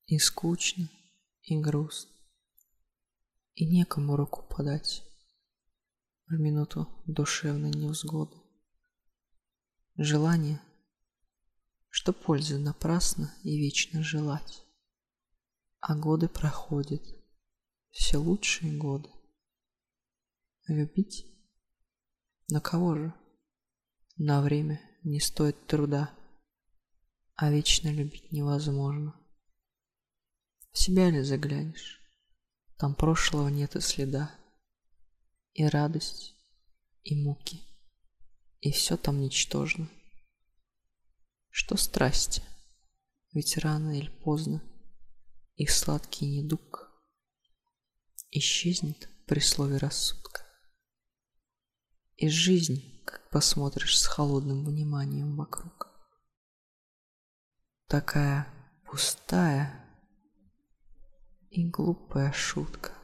И скучно, и грустно, и некому руку подать в минуту душевной невзгоды. Желание, что пользы напрасно и вечно желать, а годы проходят, все лучшие годы. Любить? Но кого же? На время не стоит труда, а вечно любить невозможно. В себя ли заглянешь? Там прошлого нет и следа, и радость, и муки, и все там ничтожно. Что страсти? Ведь рано или поздно их сладкий недуг исчезнет при слове рассудка. И жизнь, как посмотришь с холодным вниманием вокруг, такая пустая и глупая шутка.